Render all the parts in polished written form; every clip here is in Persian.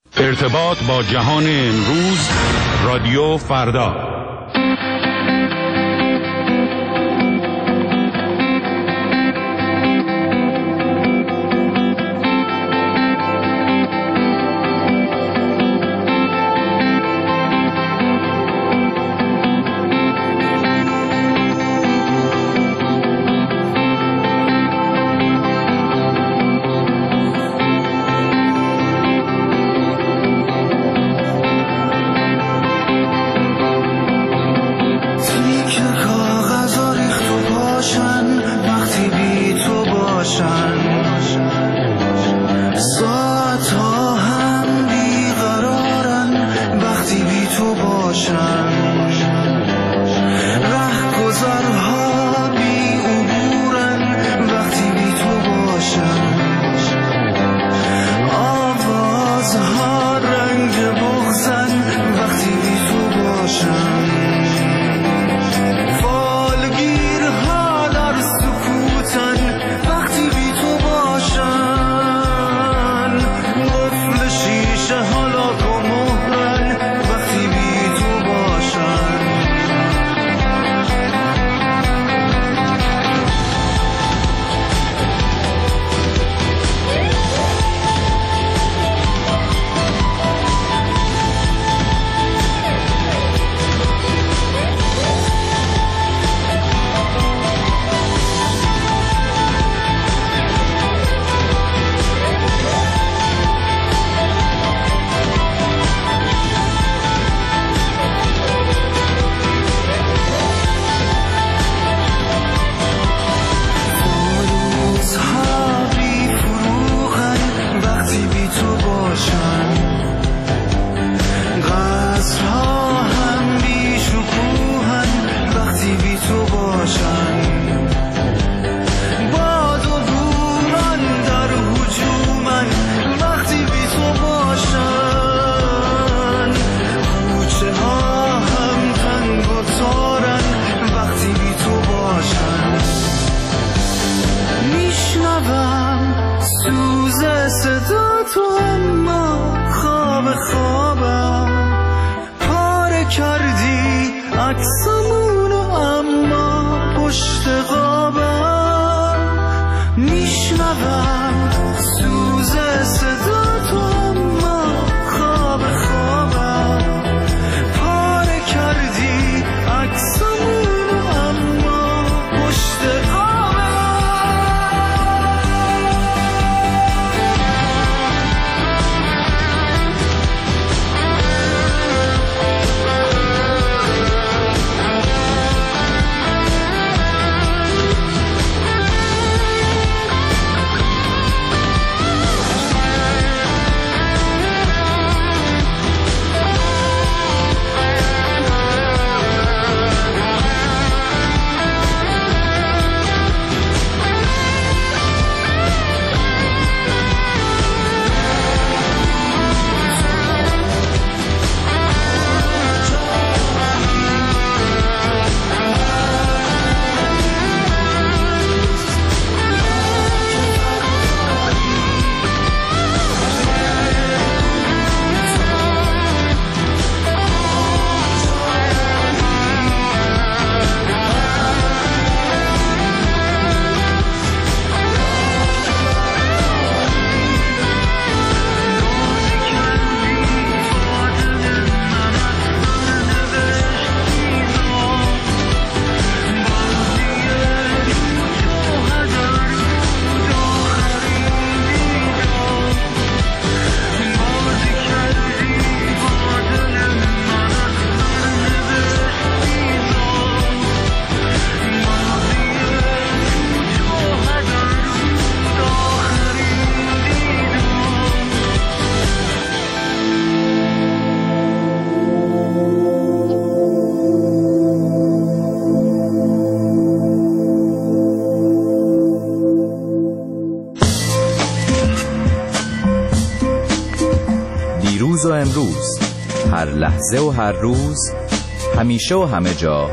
ارتباط با جهان امروز، رادیو فردا. دیروز و امروز، هر لحظه و هر روز، همیشه و همه جا،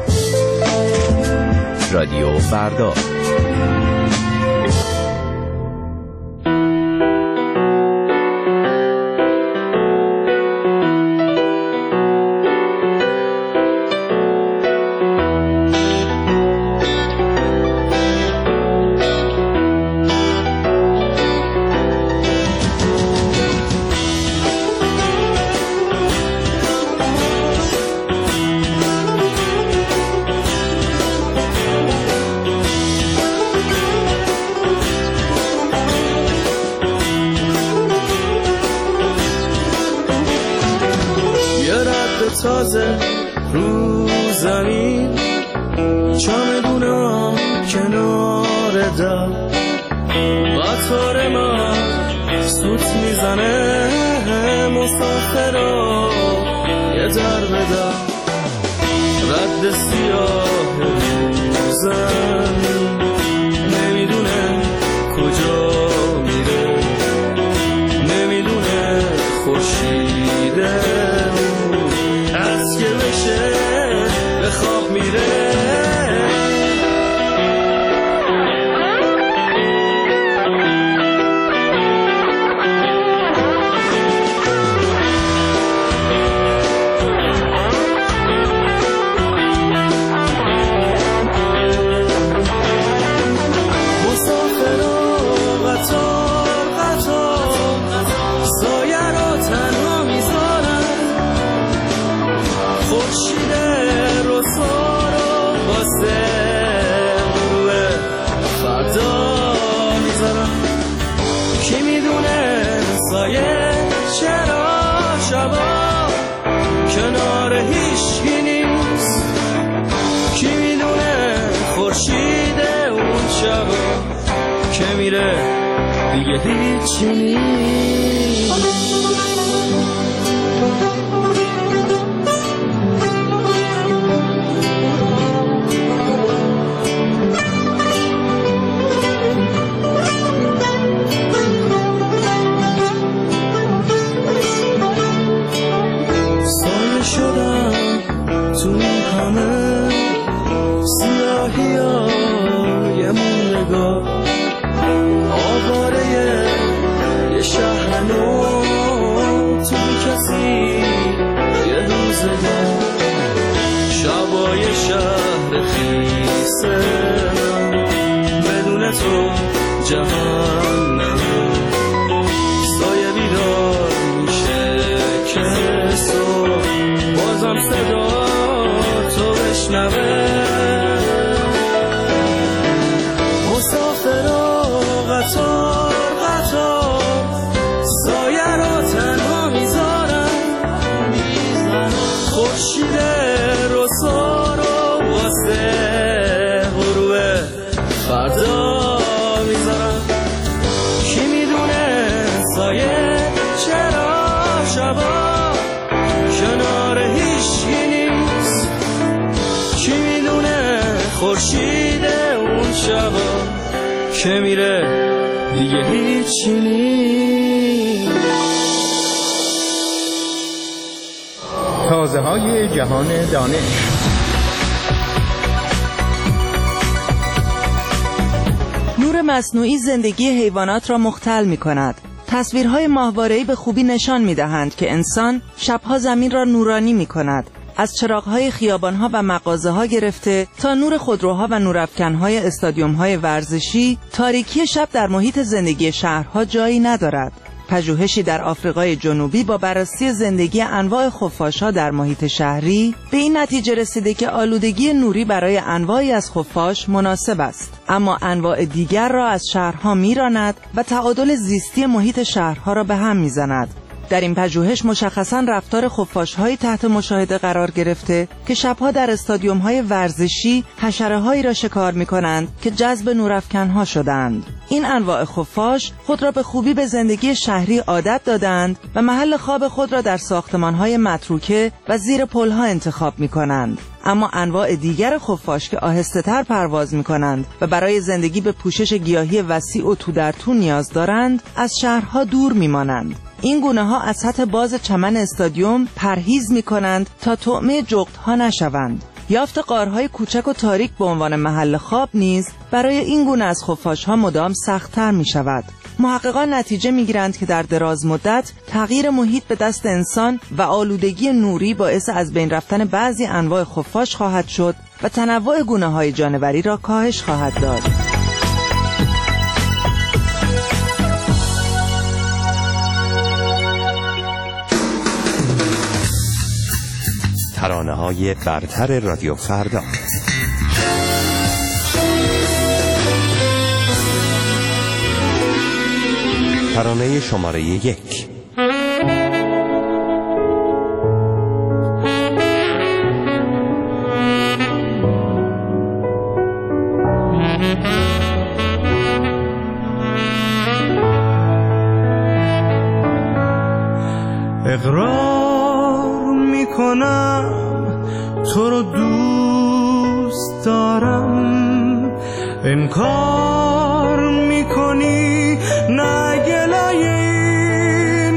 رادیو فردا. تازه رو زمین، چمدونم کنار در، قطار من سوت میزنه مسافرا یه در به در، رد سیاه روزن نمیدونه کجا میره، نمیدونه خورشیده از که بشه به خواب میره. که میره دیگه هیچی نیست. سایه شدم تو این همه سیاهی های موندگار، آواره یه شهر نو توی کسی یه روزگار، شبای شهر خیسه بدون تو جهنم، سایه بیدار میشه که صبح بازم صدا تو بشنوه. مسافرا قطار قطار سایه را تنها میذارن، خورشید رسا رو واسه غروب فردا میذارن. کی میدونه سایه چرا شبا کنار هیچی نیست، کی میدونه خورشید اون شبا که میره دیگه هیچی نیست. تازه های جهان دانش. نور مصنوعی زندگی حیوانات را مختل می کند. تصویرهای ماهواره‌ای به خوبی نشان می دهند که انسان شبها زمین را نورانی می کند. از چراغ‌های خیابان‌ها و مغازه‌ها گرفته تا نور خودروها و نورافکن‌های استادیوم‌های ورزشی، تاریکی شب در محیط زندگی شهرها جایی ندارد. پژوهشی در آفریقای جنوبی با بررسی زندگی انواع خفاش‌ها در محیط شهری به این نتیجه رسیده که آلودگی نوری برای انواعی از خفاش مناسب است، اما انواع دیگر را از شهرها می‌راند و تعادل زیستی محیط شهرها را به هم می‌زند. در این پژوهش مشخصاً رفتار خفاش‌های تحت مشاهده قرار گرفته که شبها در استادیوم‌های ورزشی حشره‌هایی را شکار می‌کنند که جذب نورافکن‌ها شدند. این انواع خفاش خود را به خوبی به زندگی شهری عادت دادند و محل خواب خود را در ساختمان‌های متروکه و زیر پل‌ها انتخاب می‌کنند. اما انواع دیگر خفاش که آهسته‌تر پرواز می‌کنند و برای زندگی به پوشش گیاهی وسیع و تو در تو نیاز دارند، از شهرها دور می‌مانند. این گونه‌ها از سطح باز چمن استادیوم پرهیز می‌کنند تا طعمه جغدها نشوند. یافت غارهای کوچک و تاریک به عنوان محل خواب نیز برای این گونه از خفاش‌ها مدام سخت‌تر می‌شود. محققان نتیجه می‌گیرند که در دراز مدت تغییر محیط به دست انسان و آلودگی نوری باعث از بین رفتن بعضی انواع خفاش خواهد شد و تنوع گونه‌های جانوری را کاهش خواهد داد. ترانه‌های برتر رادیو فردا. ترانه شماره 1. اقرار میکنم تو رو دوست دارم، انکار میکنی نه گلایه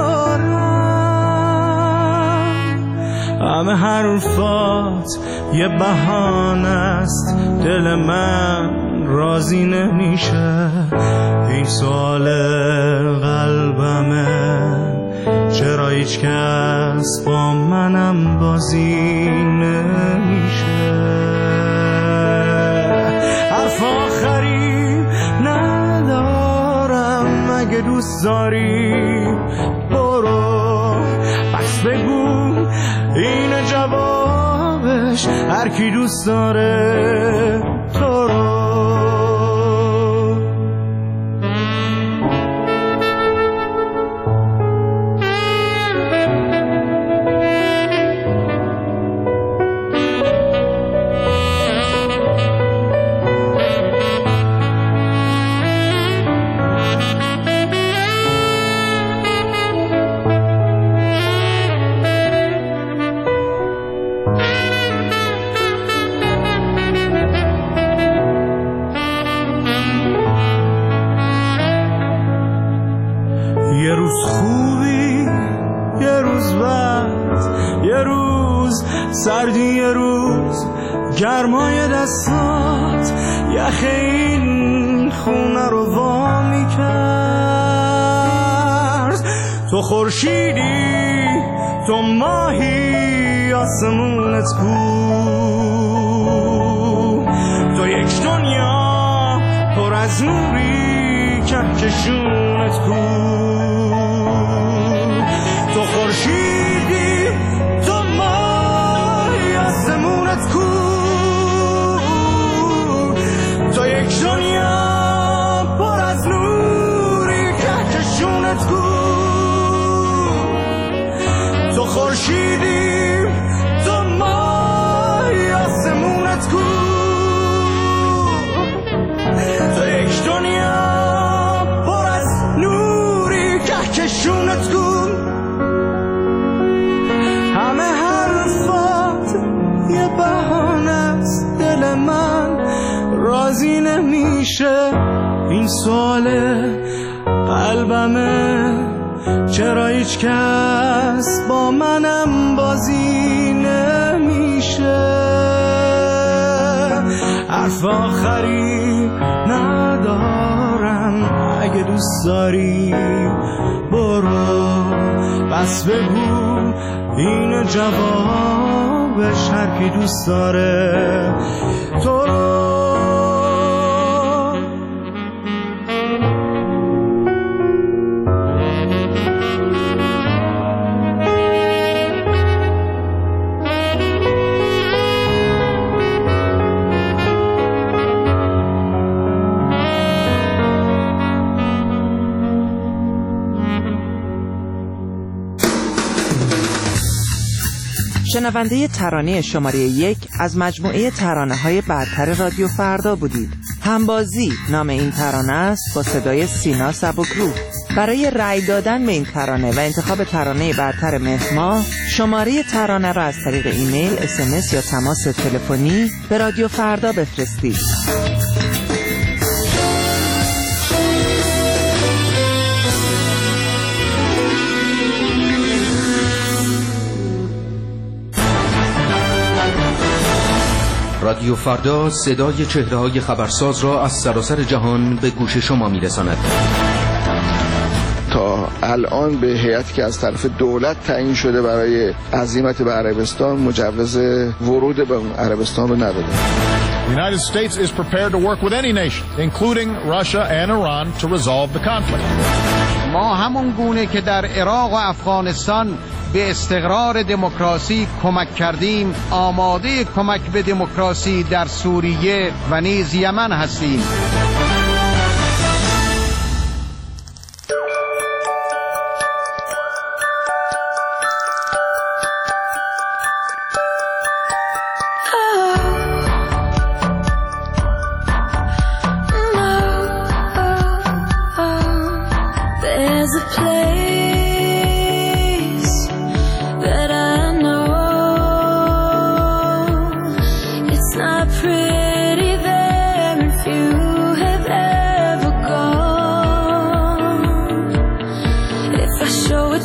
ندارم. همه حرفات یه بهانه است، دل من راضی نمیشه. این سوال قلبمه، چرا هیچ کس با منم بازی نمیشه. حرف آخری ندارم، اگه دوست داری برو، بس بگو این جوابش، هر کی دوست داره تو رو. یه روز خوبی، یه روز بد، یه روز سردی، یه روز گرمای دستات یخ این خونه رو وا میکرد. تو خورشیدی، تو ماهی، آسمونت کو، تو یک دنیا پر از نوری، کهکشونت کو. تو خورشیدی، تو ماهی، آسمونت کو، تو یک دنیا پر از نوری، کهکشونت کو. تو خورشیدی، تو ماهی، آسمونت کو، تو یک دنیا پر از نوری، کهکشونت کو. همه حرفات یه بهانه است، دل من راضی نمیشه. این سوال قلبمه، چرا هیچ کس با منم بازی نمیشه. حرف آخری ندارم، اگه دوست داری برو، بس بگو این جوابش، هر کی دوست داره تو رو. شنونده ترانه شماره 1 از مجموعه ترانه‌های برتر رادیو فردا بودید. همبازی نام این ترانه است، با صدای سینا سبکروح. برای رأی دادن به این ترانه و انتخاب ترانه برتر مهر، شماره ترانه را از طریق ایمیل، SMS یا تماس تلفنی به رادیو فردا بفرستید. رادیو فردا صدای چهره‌های خبرساز را از سراسر جهان به گوش شما می‌رساند. تا الان به هیئتی که از طرف دولت تعیین شده برای عزیمت به عربستان مجوز ورود به عربستان رو نداده. The United States is prepared to work with any nation, including Russia and Iran, to resolve the conflict. ما همون گونه که در عراق و افغانستان به استقرار دموکراسی کمک کردیم، آماده کمک به دموکراسی در سوریه و نیز یمن هستیم. There's a place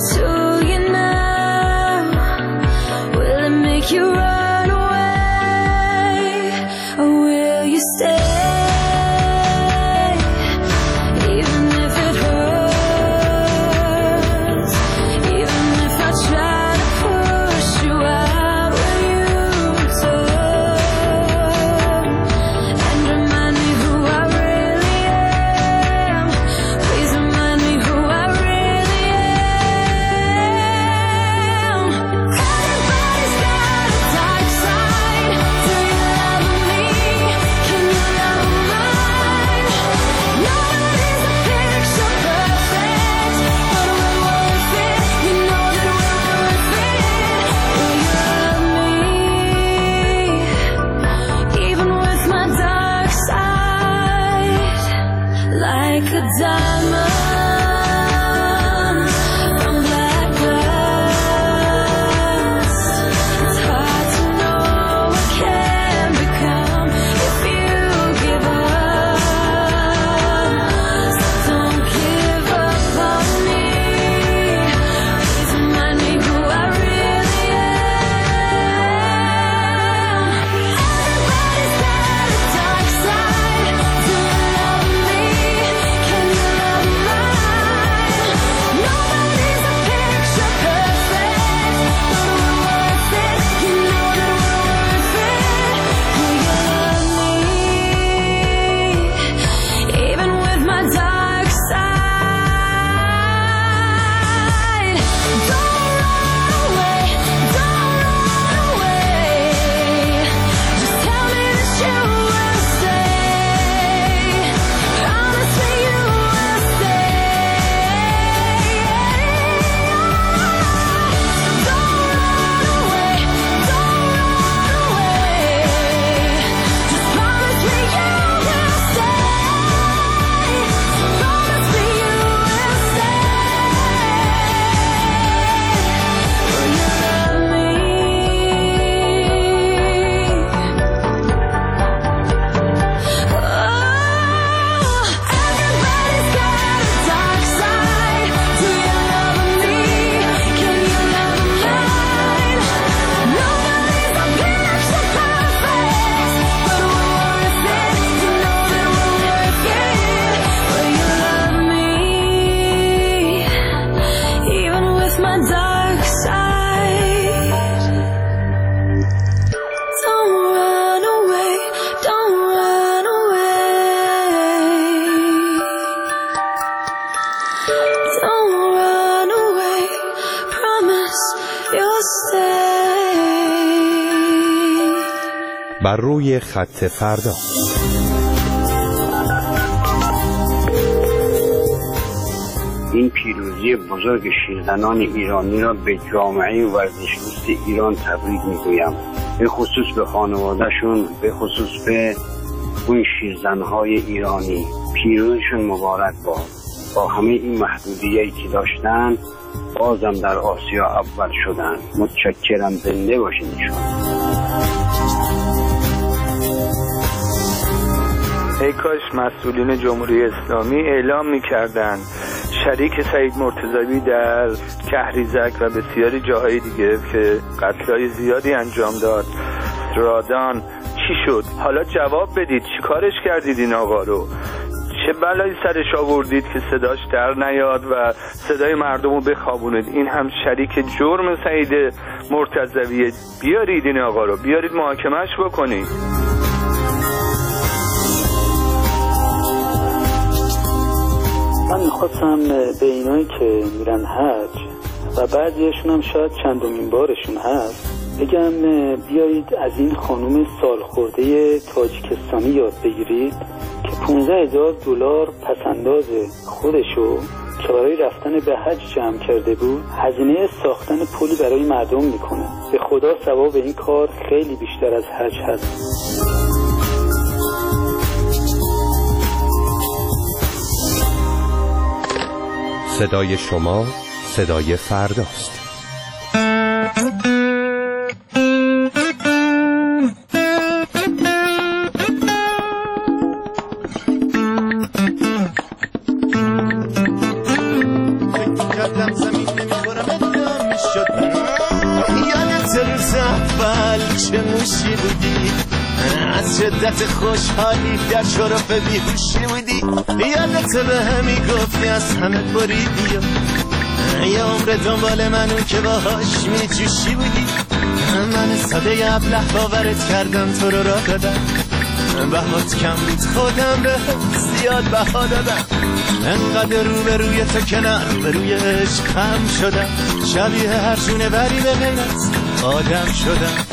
to you now? Will it make you run away, or will you stay? بر روی خط فردا. این پیروزی بزرگ شیرزنان ایرانی را به جامعه ورزش دوست ایران تبریک میگویم، به خصوص به خانوادهشون، به خصوص به اون شیرزنهای ایرانی. پیروزشون مبارک باد. با همه این محدودیتی که داشتن بازم در آسیا اول شدن. متشکرم، زنده باشین ایشون. ای کاش مسئولین جمهوری اسلامی اعلام می‌کردند شریک سعید مرتضوی در کهریزک و بسیاری جاهای دیگه که قتل‌های زیادی انجام داد، رادان، چی شد؟ حالا جواب بدید، چی کارش کردید این آقا رو؟ چه بلایی سرش آوردید که صداش در نیاد و صدای مردم رو بخوابونید؟ این هم شریک جرم سعید مرتضویه. بیارید این آقا رو، بیارید محاکمه‌اش بکنید. من میخواستم به اینایی که میرن حج و بعضیشون هم شاید چندمین بارشون هست بگم بیایید از این خانم سالخورده تاجیکستانی یاد بگیرید که 15,000 دلار پسنداز خودشو که برای رفتن به حج جمع کرده بود هزینه ساختن پلی برای مردم میکنه. به خدا ثواب این کار خیلی بیشتر از حج هست. صدای شما صدای فرداست. کردم زمین نمیخورم گوشی بودی، از شدت خوشحالی در شرف بیهوشی بودی. یادت به همی گفتی از همه بریدی و یه عمر دنبال منو که باهاش میجوشی بودی. من ساده ابله باورت کردم، تو رو راه دادم، بهات کم بود خودم به زیاد بها دادم. انقدر رو به روی تو کنار به روی عشقم شدم، شبیه هر جونه بری به غیرت آدم شدم.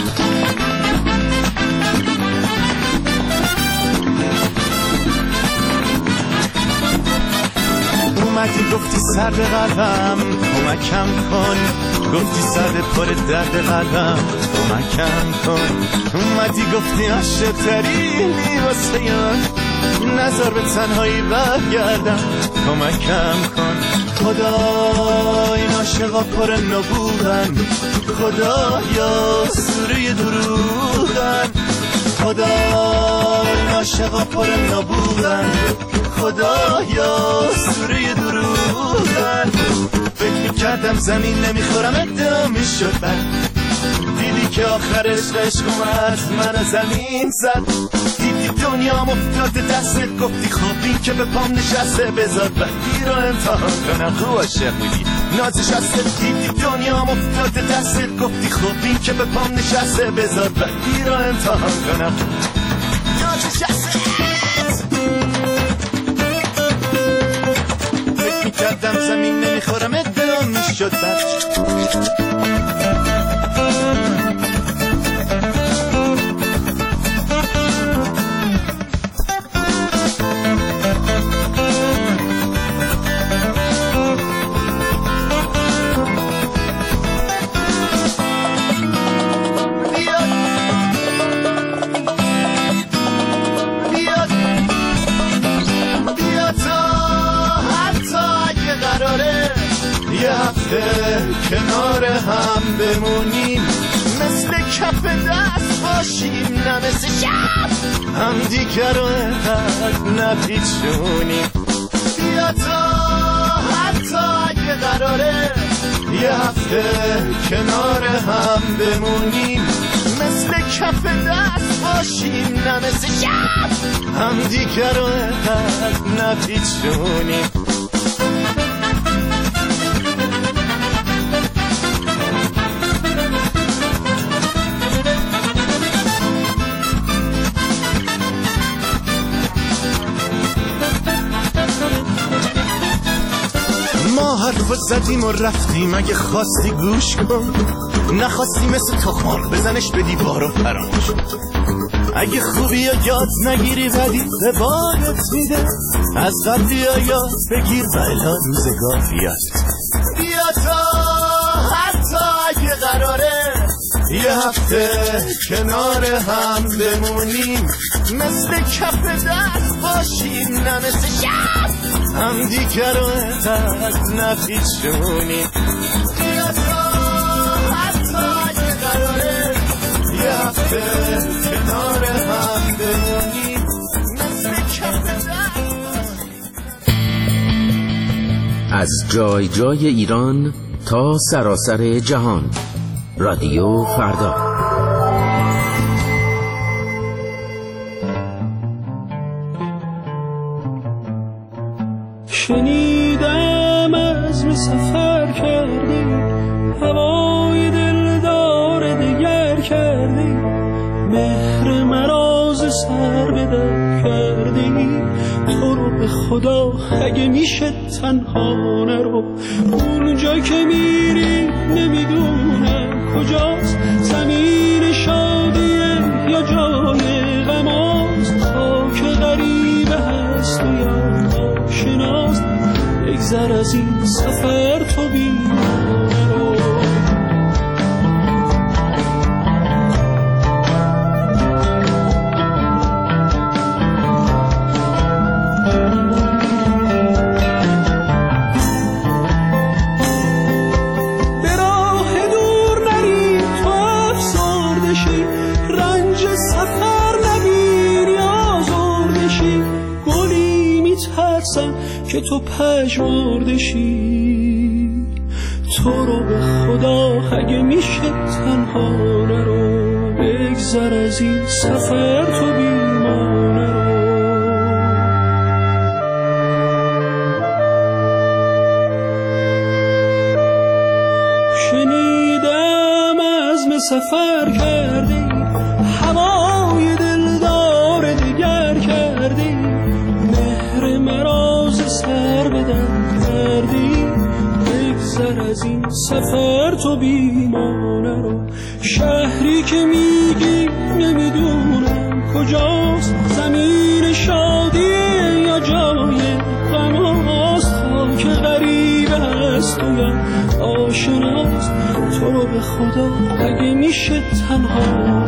اومدی گفتی سر به قلبم کمکم کن، گفتی سر پر درد قلبم کمکم کن. اومدی گفتی عاشق ترینی واسه من، نظر به تنهایی برگردم کمکم کن. خدا این عاشقا پر نبوغن، خدایا سوره دروغن. خدا این عاشقا پر نبوغن، خدایا سوره دروغن. فکر میکردم زمین نمیخورم ادعا میشد بر، دیدی که آخرش عشق اومد من زمین زد. دیدی دنیا مفتاد دستت، گفتی خوابی که به پام نشسته، بذار بدی رو امتحان کنم. خوب عاشق بودی نازشسته، دیدی دنیا مفتاد دستت، گفتی خوابی که به پام نشسته، بذار بدی رو امتحان کنم. نازشسته کردم زمین نمیخورم ادعا میشد بر. کنار هم بمونیم، مثل کف دست باشیم، نه مثل شب هم دیگر رو نپیچونیم. بیا تا حتی اگه قراره یه هفته کنار هم بمونیم، مثل کف دست باشیم، نه مثل شب هم دیگر رو نپیچونیم. حرف زدیم و رفتیم، اگه خواستی گوش کن، نخواستی مثل تخمار بزنش به دیوار و فراموش. اگه خوبی یا یاد نگیری بدی به بادت میده، از قبلی یا یاد بگیر و الا روزگار یاد. بیا تا حتی اگه قراره یه هفته کنار هم بمونیم، مثل کف دست باشیم، نه مثل شب هم دیگر رو نپیچونیم. بیا تا حتی اگه قراره یه هفته کنار هم بمونیم، مثل کف دست. از جای جای ایران تا سراسر جهان، رادیو فردا. شنیدم از سفر کردی، هوای دلدار دگر کردی، مهر مراز سر به در کردی. تو رو به خدا اگه میشه تنها نرو، اونجا که میری نمیدونم کجاست، زمین شادیه یا جای غماست، خاک غریبه هست و یا آشناست. بگذر از این سفر تو بی‌مانه رو. که تو پژمرده شی، تو رو به خدا اگه میشه تنها نرو. بگذر از این سفر تو بیمانه رو. شنیدم عزم سفر کردی، هوای دلدار دیگر کردی، مهر مراز سر بدن کردی، بگذر از این سفر تو بیمانه رو. شهری که میگی نمیدونم کجاست، زمین شادیه یا جای غماست، خاک غریب هست و یا آشناست، تو رو به خدا اگه میشه تنها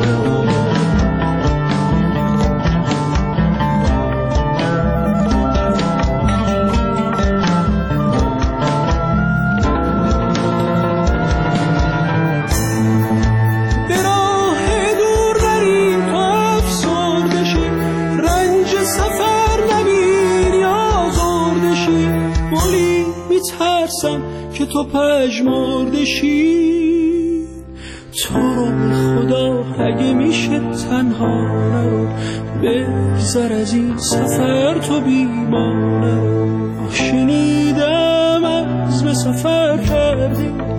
که تو پژمرده شی، تو رو به خدا اگه میشه تنها نرو، بگذر از این سفر تو بیمانه رو. شنیدم عزم سفر کردی،